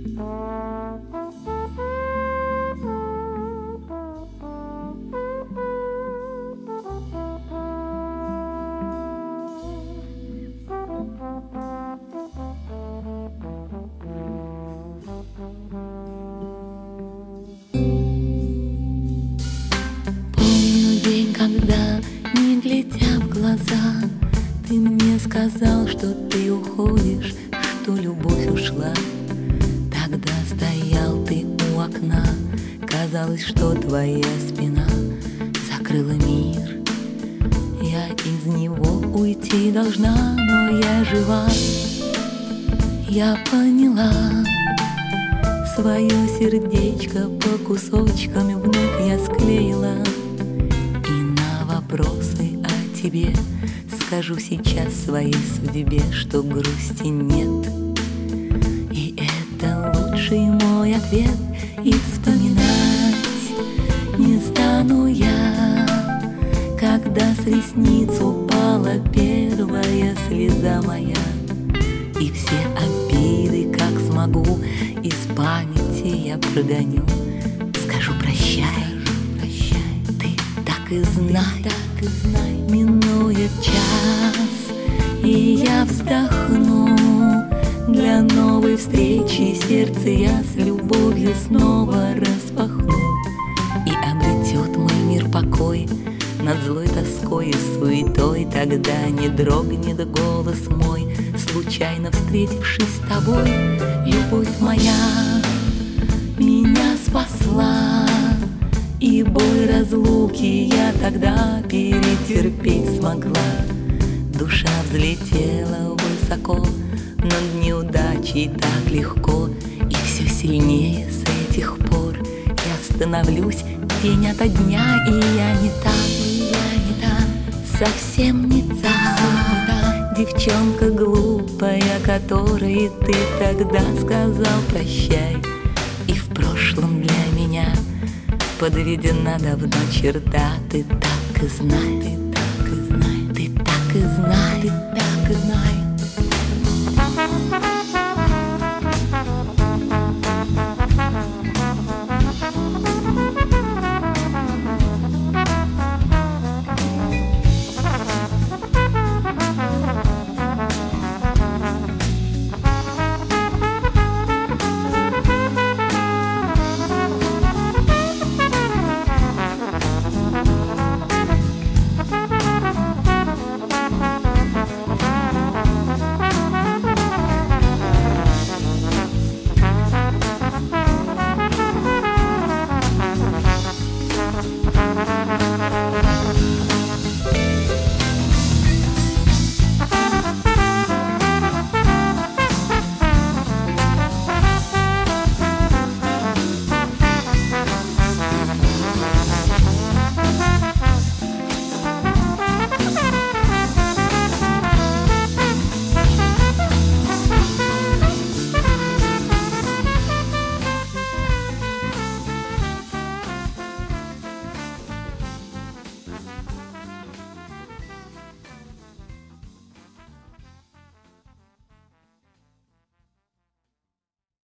Когда, не глядя в глаза, ты мне сказал, что ты уходишь, что любовь ушла. Тогда стоял ты у окна, казалось, что твоя спина закрыла мир. Я из него уйти должна, но я жива. Я поняла, свое сердечко по кусочкам вновь я склеила. Вопросы о тебе скажу сейчас своей судьбе, что грусти нет. И это лучший мой ответ. И вспоминать не стану я, когда с ресниц упала первая слеза моя. И все обиды, как смогу, из памяти я прогоню. Скажу прощай, так и знай, минует час, и я вздохну. Для новой встречи сердце я с любовью снова распахну. И обретет мой мир покой над злой тоской и суетой. Тогда не дрогнет голос мой, случайно встретившись с тобой. Любовь моя меня спасла, и боль разлуки я тогда перетерпеть смогла. Душа взлетела высоко, над неудачей так легко. И все сильнее с этих пор я становлюсь день ото дня. И я не та, совсем не та девчонка глупая, которой ты тогда сказал прощай. И в прошлом для меня подведена давно черта. Ты так и знай, ты так и знай, ты так и знай.